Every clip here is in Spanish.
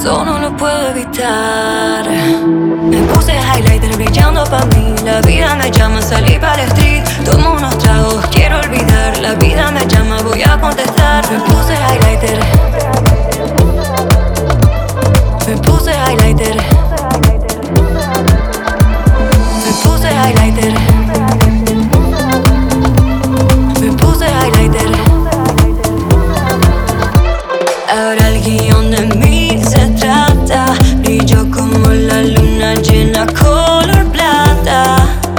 eso no lo puedo evitar. Me puse highlighter brillando pa' mí. La vida me llama, salí para el street. Tomo unos tragos, quiero olvidar. La vida me llama, voy a contestar. Me puse highlighter. Me puse highlighter. Me puse highlighter. Me puse highlighter. Ahora el guión de mí se trata. Brillo como la luna llena, color plata.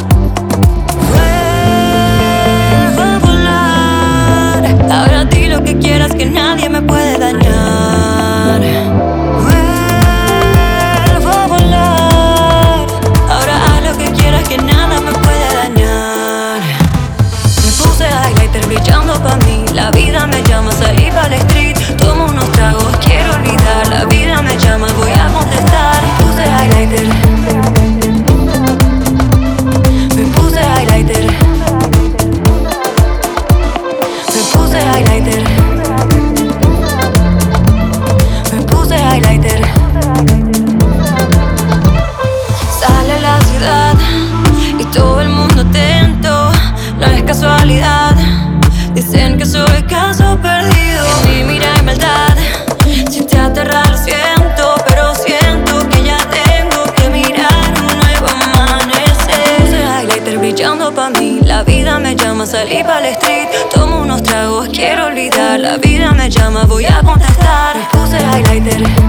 Vuelvo a volar. Ahora di lo que quieras, que nadie me puede dañar. Vuelvo a volar. Ahora haz lo que quieras, que nada me puede dañar. Me puse highlighter brillando pa' mí. La vida me llama, salí para el street. Tomo unos tragos, quiero olvidar. La vida me llama, voy a contestar. Me puse highlighter. Me puse highlighter. Me puse highlighter. Me puse highlighter. Sale a la ciudad y todo el mundo atento. No es casualidad. Dicen que soy caso perdido. En mi mira hay maldad. Si te aterra lo siento, pero siento que ya tengo que mirar un nuevo amanecer. Puse highlighter brillando pa' mí. La vida me llama, salí para el street. Tomo unos tragos, quiero olvidar. La vida me llama, voy a contestar. Me puse highlighter.